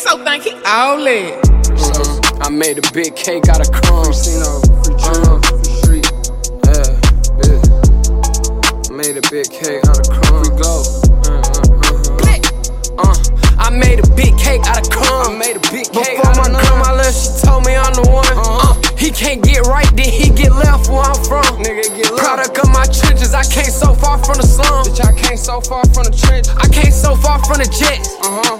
so think he all in. I made a big cake out of crumbs. Free street. Yeah, bitch. I made a big cake out of crumbs. We go. I made a big cake out of crumbs. I made a big cake Before out my of grandma left, she told me I'm the one. He can't get right, then he get left where I'm from. Nigga get left. Product of my trenches, I came so far from the slum. Bitch, I came so far from the trench. I came so far from the jets.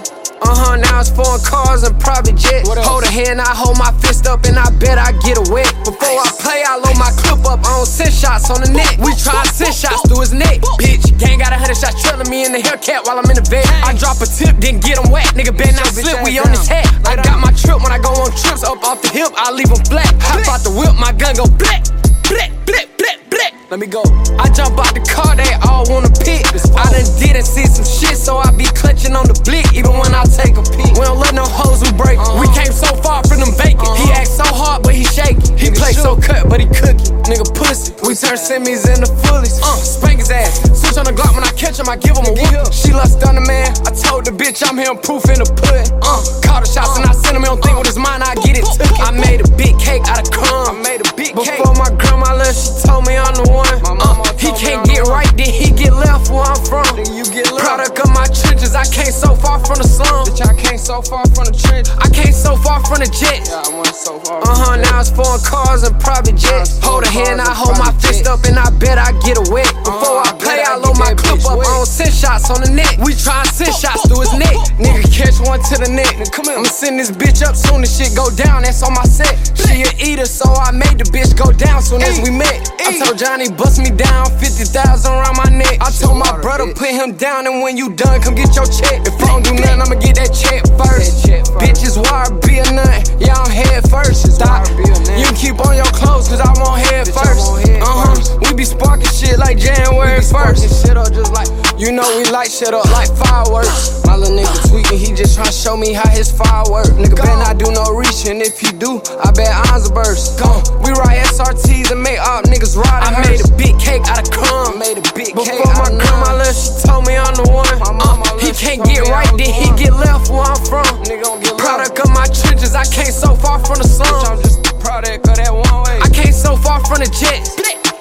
Now it's foreign cars and private jets. Hold a hand, I hold my fist up and I bet I get a wet. Before I play, I load my clip up, I don't send shots on the neck. We try to send shots through his neck. Bitch, gang got 100 shots trailing me in the Hellcat while I'm in the vet. I drop a tip, then get him wet. Nigga better not slip, we on his head. I got my trip when I go on trips up off the hip, I leave him flat. Hop out the whip, my gun go blip, blip, blip, blip, blip. Let me go. I jump out the car, they all wanna pick. I done did and see some shit, so I be clutching on the blick, even when I take a peek. We don't let no hoes who break. We came so far from them vacant. He act so hard, but he shaky. He play so cut, but he cookie. Nigga pussy. We turn semis into fullies. Spank his ass. Switch on the Glock when I catch him, I give him a whoop. She lust on the man. I told the bitch I'm here proof in the pudding. Call the shots and I send him. He don't think with his mind, I get it took. I made a big cake out of crumbs. I made a big cake. Before my grandma left, she told me I'm the one. He can't get right, then he get left where I'm from. You get left. Product of my trenches, I came so far from the slum. Bitch, I came so far from the trench. I came so far from the jets. Yeah, I went so far. Now it's foreign cars and private jets. Hold a hand, I hold my fist up and I bet I get a wet. Before I play, I load my clip up, I don't send shots on the neck. We try and send shots through his neck. Nigga catch one to the neck. I'ma send this bitch up soon as shit go down, that's on my set. She a eater, so I made the bitch go down soon as we met. I told Johnny bust me down, 50,000 around my neck. I told my brother put him down, and when you done, come get your check. If I don't do nothing, I'ma get that check first. Bitches wire be a nut, yeah I'm head first. Stop. You can keep on your clothes, cause I won't head first. We be sparking shit like January 1st. Shit up just like, You know we light shit up like fireworks. My little nigga tweaking, he just tryna show me how his firework. Nigga better not do no reaching, if he do, I bet eyes will burst. We ride SRTs and make up niggas ride. I made a big cake out of crumbs. made a big cake. Before my grandma left, she told me I'm the one. He can't get right, then he get left where I'm from. Product of my trenches, I came so far from the slum. I'm just a product of that one way. I came so far from the jets.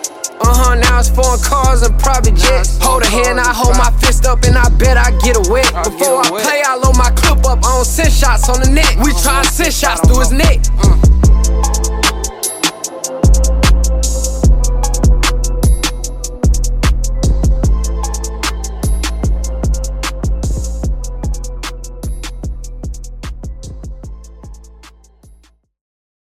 Now it's foreign cars and private jets. Hold a hand, I hold my fist up and I bet I get a wet. Before I play, I load my clip up, I don't send shots on the neck. We try and send shots through his neck.